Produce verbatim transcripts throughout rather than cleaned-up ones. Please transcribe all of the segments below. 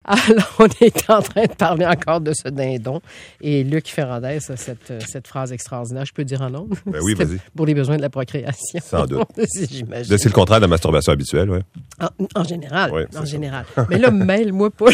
Alors, on est en train de parler encore de ce dindon. Et Luc Ferrandez a cette, cette phrase extraordinaire. Je peux dire en ondes? Ben oui, vas-y. Pour les besoins de la procréation. Sans doute. J'imagine. C'est le contraire de la masturbation habituelle, oui. En, en général. Oui, en ça. général. Mais là, mêle-moi pas.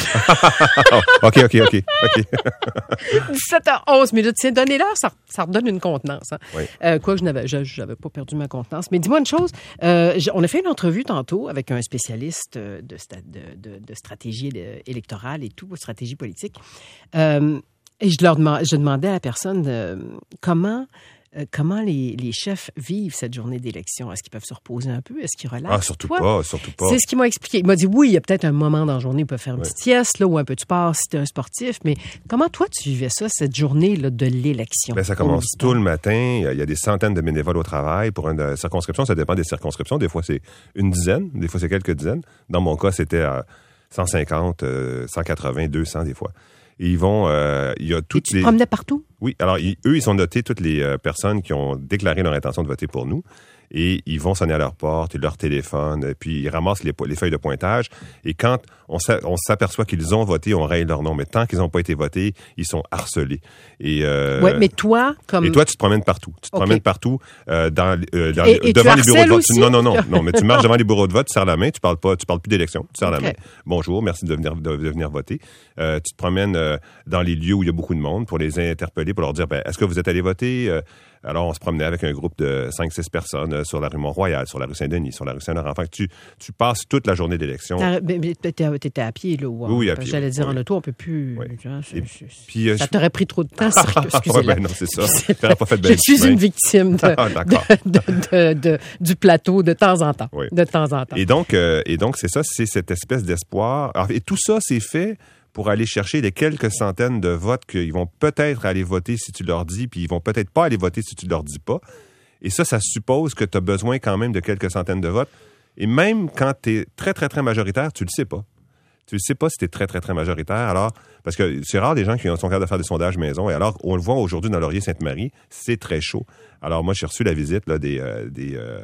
OK, OK, OK. OK. dix-sept heures onze minutes. C'est donné l'heure, ça, ça redonne une contenance. Hein. Oui. Euh, quoi que je n'avais, je, j'avais pas perdu ma contenance. Mais dis-moi une chose. Euh, on a fait une entrevue tantôt avec un spécialiste de, de, de, de stratégie électorale et tout, stratégie politique. Euh, et je leur demandais, je demandais à la personne euh, comment, euh, comment les, les chefs vivent cette journée d'élection. Est-ce qu'ils peuvent se reposer un peu? Est-ce qu'ils relaxent? Ah, surtout Toi, pas, surtout pas. c'est ce qu'il m'a expliqué. Il m'a dit, oui, il y a peut-être un moment dans la journée où il peut faire une Ouais. petite sieste, là, ou un peu de sport si tu es un sportif. Mais comment toi, tu vivais ça, cette journée là, de l'élection? Ben, ça commence tôt le matin. Il y, a, il y a des centaines de bénévoles au travail. Pour une euh, circonscription, ça dépend des circonscriptions. Des fois, c'est une dizaine. Des fois, c'est quelques dizaines. Dans mon cas, c'était à cent cinquante, euh, cent quatre-vingts, deux cents des fois. Et ils vont... Euh, il y a toutes Et tu les... te promenais partout? Oui. Alors, ils, eux, ils sont notés toutes les euh, personnes qui ont déclaré leur intention de voter pour nous. Et ils vont sonner à leur porte, leur téléphone, puis ils ramassent les, les feuilles de pointage. Et quand on, s'a, on s'aperçoit qu'ils ont voté, on raye leur nom. Mais tant qu'ils n'ont pas été votés, ils sont harcelés. Et euh, Oui, mais toi, comme... Et toi, tu te promènes partout. Tu te Okay. promènes partout euh, dans, euh, dans, Et- et devant tu les bureaux de vote. harcèles Non, non, non, aussi? non. Mais tu marches devant les bureaux de vote, tu serres la main, tu parles pas, tu parles plus d'élection, tu serres Okay. la main. Bonjour, merci de venir, de, de venir voter. Euh, tu te promènes euh, dans les lieux où il y a beaucoup de monde pour les interpeller, pour leur dire, ben, est-ce que vous êtes allés voter? Euh, alors, on se promenait avec un groupe de cinq six personnes euh, sur la rue Mont-Royal, sur la rue Saint-Denis, sur la rue Saint-Laurent. Enfin, tu, tu passes toute la journée d'élection. T'as- mais- mais T'étais t'étais à pied, là? Ou, Oui, oui, à parce que pied, J'allais dire oui. en auto, on peut plus... Oui. hein, c'est- Et c'est- puis, euh, ça je- t'aurait pris trop de temps, sérieux, Ouais, excusez-moi. ben non, c'est ça. T'aurais pas fait de Je belle suis chemin. une victime de, Ah, d'accord. de, de, de, de- du plateau de temps en temps. Oui. De temps en temps. Et donc, euh, et donc, c'est ça, c'est cette espèce d'espoir. Alors, et tout ça, c'est fait pour aller chercher les quelques centaines de votes qu'ils vont peut-être aller voter si tu leur dis, puis ils vont peut-être pas aller voter si tu leur dis pas. Et ça, ça suppose que tu as besoin quand même de quelques centaines de votes. Et même quand tu es très, très, très majoritaire, tu le sais pas. Tu ne sais pas si tu es très, très, très majoritaire. Alors, parce que c'est rare des gens qui sont capables de faire des sondages maison. Et alors, on le voit aujourd'hui dans Laurier-Sainte-Marie, c'est très chaud. Alors, moi, j'ai reçu la visite là, des, euh, des, euh,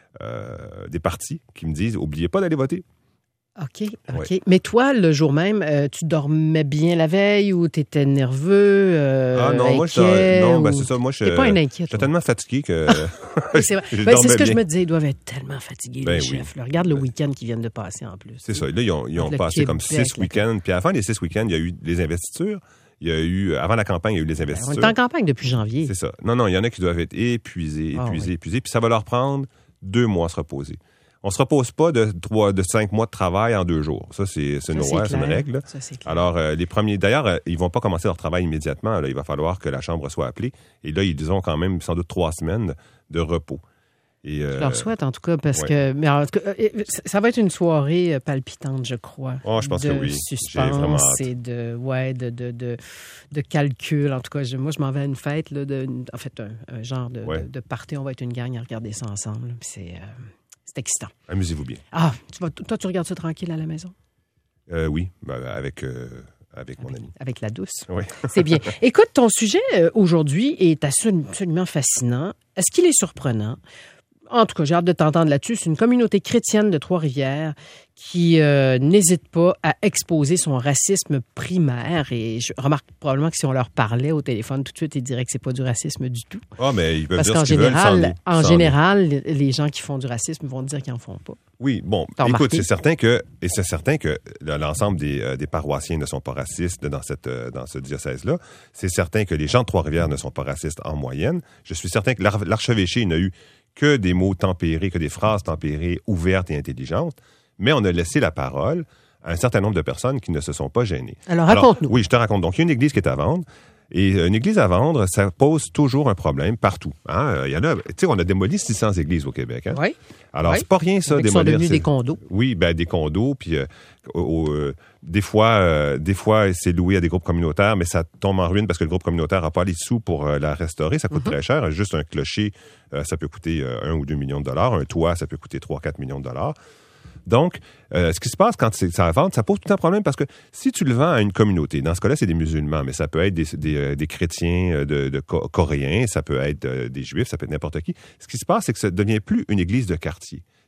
euh, des partis qui me disent, oubliez pas d'aller voter. OK, OK. Ouais. Mais toi, le jour même, euh, tu dormais bien la veille ou tu étais nerveux, euh, Ah non, moi, je inquiet, non, ou- ben c'est ça. Moi, je T'es pas un inquiet, j'étais toi. tellement fatigué que. Oui, c'est vrai. je Ben, c'est dormais ce que je bien. me disais. Ils doivent être tellement fatigués, Ben les oui. chefs. là. Regarde le Ben, week-end qu'ils viennent de passer en plus. C'est ça. Là, ils ont, ils ont Le passé comme Québec, six là. week-ends. Puis à la fin des six week-ends, il y a eu les investitures. Il y a eu, avant la campagne, il y a eu les Ben, on investitures. est en campagne depuis janvier. C'est ça. Non, non, il y en a qui doivent être épuisés, Ah, épuisés, oui. épuisés. Puis ça va leur prendre deux mois à se reposer. On se repose pas de trois, de cinq mois de travail en deux jours. Ça, c'est, c'est une Ça, loi, c'est une clair. règle. là. Ça, c'est clair. Alors, euh, les premiers, d'ailleurs, euh, ils vont pas commencer leur travail immédiatement. Là. Il va falloir que la Chambre soit appelée. Et là, ils ont quand même sans doute trois semaines de repos. Et, euh, Je leur souhaite, en tout cas, parce ouais. que... Mais en tout cas, euh, ça va être une soirée euh, palpitante, je crois. Oh, je pense de que oui. J'ai vraiment suspense hâte. et de, ouais, de, de, de, de calcul. En tout cas, je- moi, je m'en vais à une fête, là, de, en fait, un, un genre de, Ouais. de, de party. On va être une gang à regarder ça ensemble. là. Puis C'est, euh, c'est excitant. Amusez-vous bien. Ah, tu vas, toi, tu regardes ça tranquille à la maison? Euh, oui, ben, avec, euh, avec mon ami. Avec la douce. Oui. C'est bien. Écoute, ton sujet euh, aujourd'hui est absolument fascinant. Est-ce qu'il est surprenant? En tout cas, j'ai hâte de t'entendre là-dessus. C'est une communauté chrétienne de Trois-Rivières qui euh, n'hésite pas à exposer son racisme primaire. Et je remarque probablement que si on leur parlait au téléphone tout de suite, ils diraient que c'est pas du racisme du tout. Ah, mais ils peuvent Parce dire qu'en ce qu'ils veulent sans général, nous. en Sans nous. général, les gens qui font du racisme vont dire qu'ils en font pas. Oui, bon, T'as écoute, remarqué? c'est certain que et c'est certain que l'ensemble des, euh, des paroissiens ne sont pas racistes dans cette euh, dans ce diocèse-là. C'est certain que les gens de Trois-Rivières ne sont pas racistes en moyenne. Je suis certain que l'ar- l'archevêché n'a eu que des mots tempérés, que des phrases tempérées, ouvertes et intelligentes, mais on a laissé la parole à un certain nombre de personnes qui ne se sont pas gênées. Alors, raconte-nous. Oui, je te raconte. Donc, il y a une église qui est à vendre. Et une église à vendre, ça pose toujours un problème partout. Hein? Il y en a, tu sais, on a démoli six cents églises au Québec. Hein? Oui. Alors, Oui. c'est pas rien, ça, Qui sont démolir. devenus ces- des condos. Oui, ben des condos, puis euh, au- au, euh, des fois, euh, des fois, c'est loué à des groupes communautaires, mais ça tombe en ruine parce que le groupe communautaire n'a pas les sous pour euh, la restaurer. Ça coûte très cher. Juste un clocher, euh, ça peut coûter euh, un ou deux millions de dollars. Un toit, ça peut coûter trois, quatre millions de dollars. Donc, euh, ce qui se passe quand c'est ça à vendre, ça pose tout un problème parce que si tu le vends à une communauté, dans ce cas-là, c'est des musulmans, mais ça peut être des, des, euh, des chrétiens euh, de, de co- coréens, ça peut être euh, des juifs, ça peut être n'importe qui. Ce qui se passe, c'est que ça ne devient plus une église de quartier.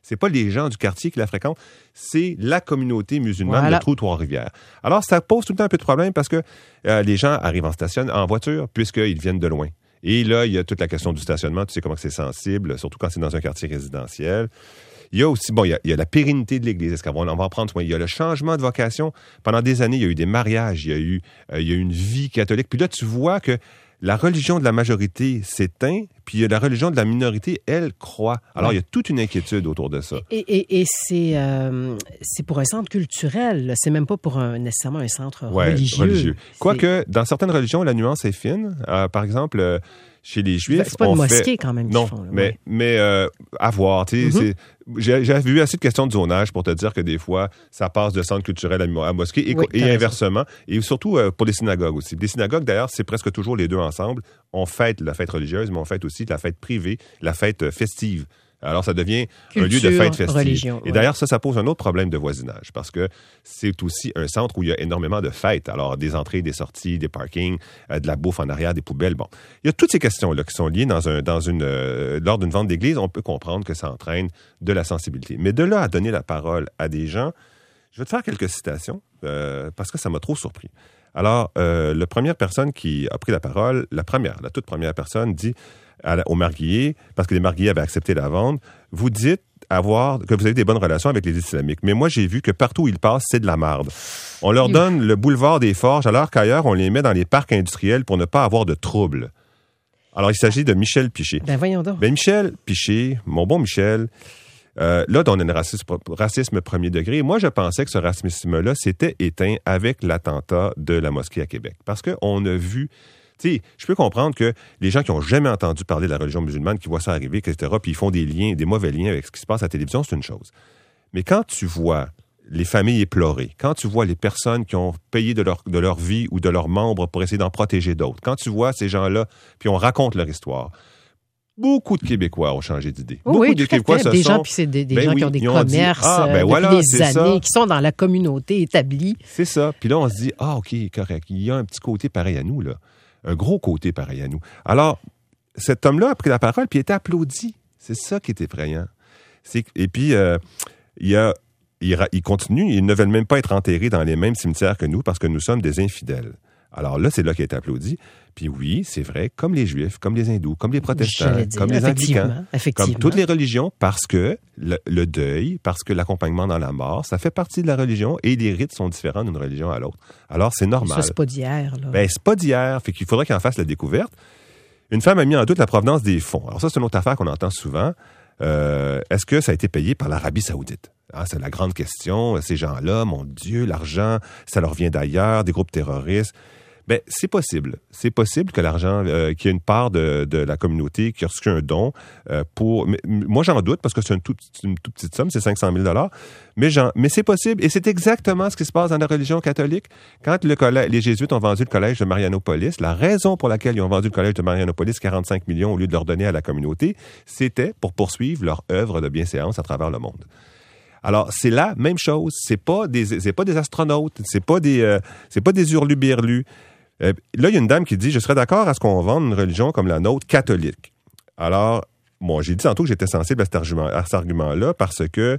C'est pas les gens du quartier qui la fréquentent, c'est la communauté musulmane voilà. de Trou-Trois-Rivières. Alors, ça pose tout le temps un peu de problème parce que euh, les gens arrivent en station, en voiture, puisqu'ils viennent de loin. Et là, il y a toute la question du stationnement. Tu sais comment c'est sensible, surtout quand c'est dans un quartier résidentiel. Il y a aussi, bon, il y a, il y a la pérennité de l'Église. Est-ce qu'on va, on va en prendre soin? Il y a le changement de vocation. Pendant des années, il y a eu des mariages, il y a eu, euh, il y a eu une vie catholique. Puis là, tu vois que la religion de la majorité s'éteint, puis la religion de la minorité, elle, croît. Alors, ouais. il y a toute une inquiétude autour de ça. Et, et, et c'est, euh, c'est pour un centre culturel, là. C'est même pas pour un, nécessairement un centre ouais, religieux. religieux. Quoique, dans certaines religions, la nuance est fine. Euh, par exemple, euh, chez les Juifs, c'est pas on une mosquée fait... quand même non, qu'ils font. Là, mais, ouais. mais euh, à voir, tu sais, mm-hmm. J'ai, j'ai vu assez de questions de zonage pour te dire que des fois, ça passe de centre culturel à, à mosquée et, oui, et inversement. Et surtout euh, pour les synagogues aussi. Les synagogues, d'ailleurs, c'est presque toujours les deux ensemble. On fête la fête religieuse, mais on fête aussi la fête privée, la fête festive. Alors, ça devient Culture, un lieu de fête festive. Religion, et ouais. d'ailleurs, ça, ça pose un autre problème de voisinage parce que c'est aussi un centre où il y a énormément de fêtes. Alors, des entrées, des sorties, des parkings, euh, de la bouffe en arrière, des poubelles. Bon, il y a toutes ces questions-là qui sont liées dans un, dans une, euh, lors d'une vente d'église. On peut comprendre que ça entraîne de la sensibilité. Mais de là à donner la parole à des gens, je vais te faire quelques citations euh, parce que ça m'a trop surpris. Alors, euh, la première personne qui a pris la parole, la première, la toute première personne dit à la, aux marguilliers, parce que les marguilliers avaient accepté la vente, vous dites avoir que vous avez des bonnes relations avec les islamiques. Mais moi, j'ai vu que partout où ils passent, c'est de la marde. On leur donne le boulevard des Forges, alors qu'ailleurs, on les met dans les parcs industriels pour ne pas avoir de troubles. Alors, il s'agit de Michel Piché. Ben voyons donc. Ben Michel Piché, mon bon Michel, euh, là, on a un racisme, racisme premier degré. Moi, je pensais que ce racisme-là s'était éteint avec l'attentat de la mosquée à Québec. Parce qu'on a vu... Tu sais, je peux comprendre que les gens qui n'ont jamais entendu parler de la religion musulmane, qui voient ça arriver, et cetera, puis ils font des liens, des mauvais liens avec ce qui se passe à la télévision, c'est une chose. Mais quand tu vois les familles éplorées, quand tu vois les personnes qui ont payé de leur, de leur vie ou de leurs membres pour essayer d'en protéger d'autres, quand tu vois ces gens-là, puis on raconte leur histoire, beaucoup de Québécois ont changé d'idée. Oh beaucoup oui, de Québécois se des sont... gens, puis c'est des, des ben gens oui, qui ont des ont commerces dit, ah, ben euh, depuis voilà, des années, ça. qui sont dans la communauté établie. C'est ça. Puis là, on se dit, ah, OK, correct. Il y a un petit côté pareil à nous, là. Un gros côté pareil à nous. Alors, cet homme-là a pris la parole puis il a été applaudi. C'est ça qui est effrayant. C'est... Et puis, euh, il, a... il, ra... il continue. Ils ne veulent même pas être enterrés dans les mêmes cimetières que nous parce que nous sommes des infidèles. Alors là, c'est là qu'il a été applaudi. Puis oui, c'est vrai, comme les Juifs, comme les Hindous, comme les protestants, dire, comme les Anglicans, effectivement. comme toutes les religions, parce que le, le deuil, parce que l'accompagnement dans la mort, ça fait partie de la religion et les rites sont différents d'une religion à l'autre. Alors, c'est normal. Ça, c'est pas d'hier, là. Ben, c'est pas d'hier. Fait qu'il faudrait qu'il en fasse la découverte. Une femme a mis en doute la provenance des fonds. Alors ça, c'est une autre affaire qu'on entend souvent. Euh, est-ce que ça a été payé par l'Arabie Saoudite? Ah, c'est la grande question. Ces gens-là, mon Dieu, l'argent, ça leur vient d'ailleurs, des groupes terroristes. Ben, c'est possible. C'est possible que l'argent, euh, qu'il y ait une part de, de la communauté qui a reçu un don euh, pour... Mais, moi, j'en doute parce que c'est une toute, une toute petite somme, c'est cinq cent mille dollars. Mais, j'en, mais c'est possible. Et c'est exactement ce qui se passe dans la religion catholique. Quand le collège, les Jésuites ont vendu le collège de Marianopolis, la raison pour laquelle ils ont vendu le collège de Marianopolis, quarante-cinq millions au lieu de leur donner à la communauté, c'était pour poursuivre leur œuvre de bienséance à travers le monde. Alors, c'est la même chose. C'est pas des, c'est pas des astronautes. C'est pas des, euh, c'est pas des hurluberlus. Euh, là, il y a une dame qui dit « Je serais d'accord à ce qu'on vende une religion comme la nôtre, catholique. » Alors, moi, j'ai dit tantôt que j'étais sensible à cet, argument, à cet argument-là parce que,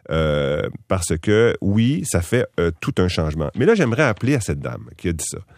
euh, parce que, oui, ça fait euh, tout un changement. Mais là, j'aimerais appeler à cette dame qui a dit ça.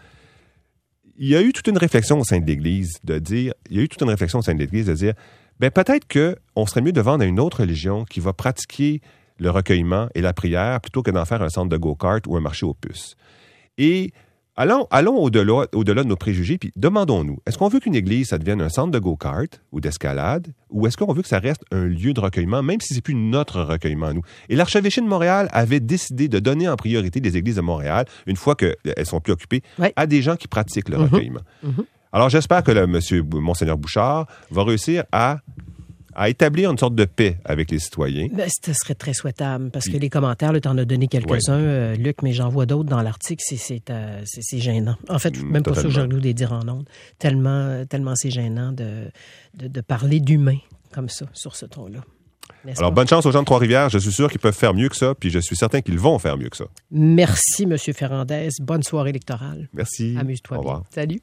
Il y a eu toute une réflexion au sein de l'Église de dire, il y a eu toute une réflexion au sein de l'Église de dire, ben peut-être qu'on serait mieux de vendre à une autre religion qui va pratiquer le recueillement et la prière plutôt que d'en faire un centre de go-kart ou un marché aux puces. Et Allons, allons au-delà, au-delà de nos préjugés, puis demandons-nous, est-ce qu'on veut qu'une église, ça devienne un centre de go-kart ou d'escalade, ou est-ce qu'on veut que ça reste un lieu de recueillement, même si c'est plus notre recueillement à nous? Et l'archevêché de Montréal avait décidé de donner en priorité les églises de Montréal, une fois qu'elles sont plus occupées, ouais. à des gens qui pratiquent le mm-hmm. recueillement. Mm-hmm. Alors, j'espère que le monsieur Monseigneur Bouchard va réussir à à établir une sorte de paix avec les citoyens. Ben, ce serait très souhaitable, parce que les commentaires, tu en as donné quelques-uns, oui. euh, Luc, mais j'en vois d'autres dans l'article, c'est, c'est, euh, c'est, c'est gênant. En fait, mmh, même totalement. Pas sûr que j'ai le goût de les dire en ondes. Tellement, tellement c'est gênant de, de, de parler d'humain comme ça, sur ce ton-là. N'est-ce Alors, pas? Bonne chance aux gens de Trois-Rivières. Je suis sûr qu'ils peuvent faire mieux que ça, puis je suis certain qu'ils vont faire mieux que ça. Merci, M. Ferrandez. Bonne soirée électorale. Merci. Amuse-toi Au bien. revoir. Salut.